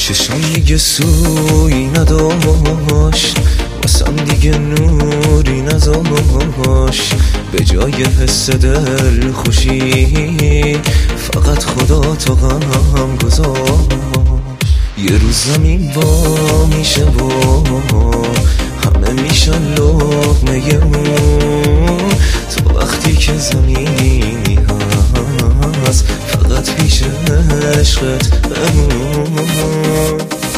چشم دیگه سوی نداشت، واسم دیگه نوری نذاشت. به جای حس دل خوشی فقط خدا تو غم گذاشت. یه روز زمین با میشه و همه میشن لقمه اون. تو وقتی که زمینی هست فقط پیش عشقت بمون.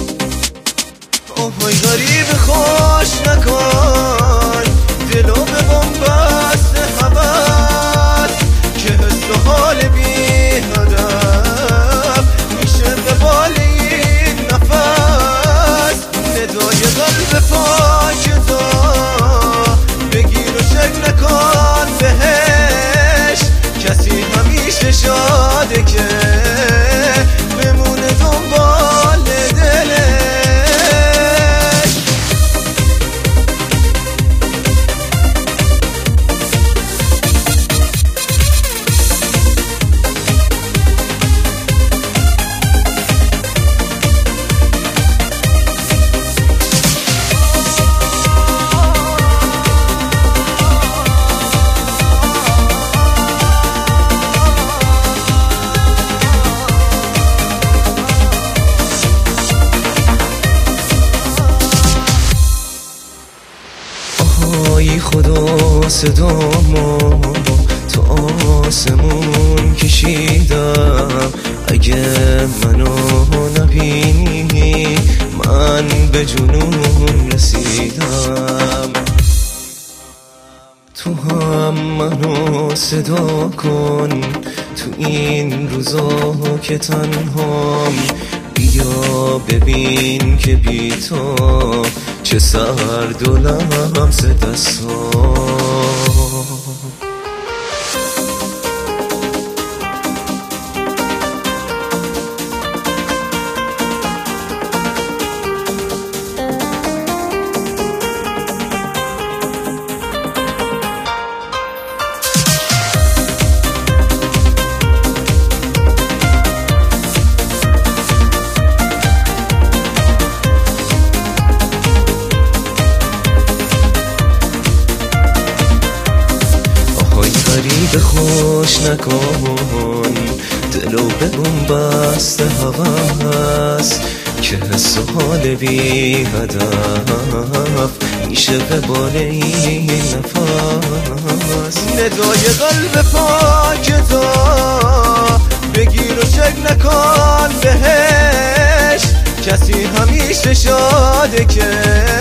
آهای غریب خوش نکن دلو به بنبست هوس، که حس و حال بی هدف میشه به بال این نفس. ندای قلب پاک تو بگیر و شک نکن بهش، کسی همیشه شاده که بمونه دنبال دلش. ای خدا صدامو تو آسمون کشیدم، اگه منو نبینی من به جنون رسیدم. تو هم منو صدا کن تو این روزا که تنهام، بیا ببین که بی تو چه سرد و لمس دستام. غریب خوش نکن دلو به بنبست هوس، که حس و حال بی هدف میشه به بال این نفس. ندای قلب پاک تو بگیر و شک نکن بهش، کسی همیشه شاده که